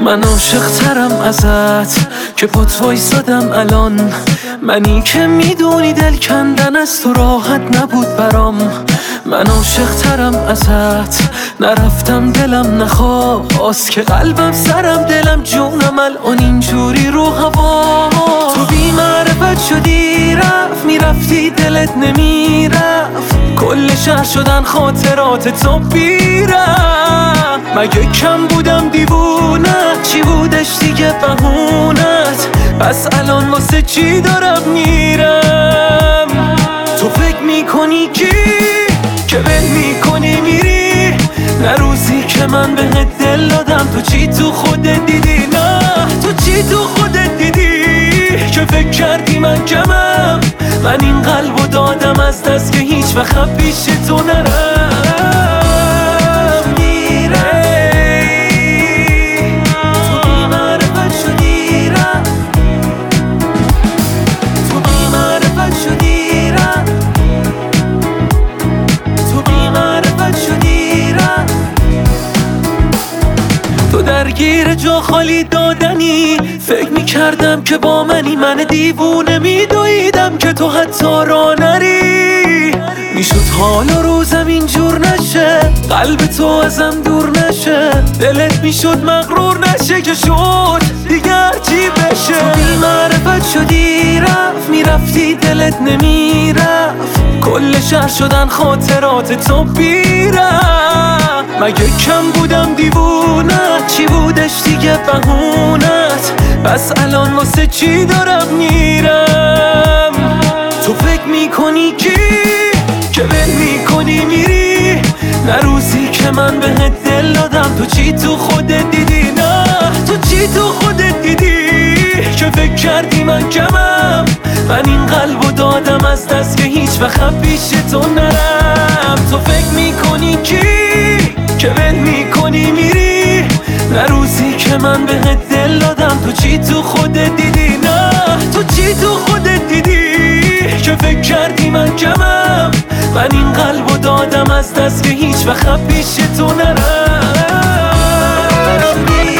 من عاشق ترم ازت که پات وایسادم الان، منی که میدونی دل کندن از تو راحت نبود برام. من عاشق ترم ازت، نرفتم دلم نخواست که قلبم سرم دلم جونم الان اینجوری رو هوا. تو بی معرفت شدی رفت، میرفتی دلت نمیرفت، کل شهر شدن خاطرات تو بیرم. مگه کم بودم دیوونت، چی بودش دیگه بهونت؟ پس الان واسه چی دارم میرم؟ تو فکر میکنی که ول میکنی میری، نه روزی که من بهت دل دادم تو چی تو خودت دیدی؟ نه تو چی تو خودت دیدی که فکر کردی من کمم؟ من این قلبو دادم از دست که هیچ وقت پیش تو نرم. درگیر جا خالی دادنی، فکر میکردم که با منی، من دیوونه میدویدم که تو حتی را نری. میشد حال و روزم اینجور نشه، قلب تو ازم دور نشه، دلت میشد مغرور نشه که شد دیگر چی بشه. تو بی معرفت شدی رفت، میرفتی دلت نمیرفت، کل شهر شدن خاطرات تو بیرم. مگه کم بودم دیوونت، چی بودش دیگه بهونت؟ پس الان واسه چی دارم میرم؟ تو فکر میکنی که ول میکنی میری، نه روزی که من بهت دل دادم تو چی تو خودت دیدی؟ نه تو چی تو خودت دیدی که فکر کردی من کمم؟ من این قلبو دادم از دست که هیچ وقت پیش تو نرم. تو فکر میکنی که ول میکنی میری، نه روزی که من بهت دل دادم تو چی تو خودت دیدی؟ نه تو چی تو خودت دیدی که فکر کردی من کمم؟ من این قلبو دادم از دست که هیچ وقت پیش تو نرم.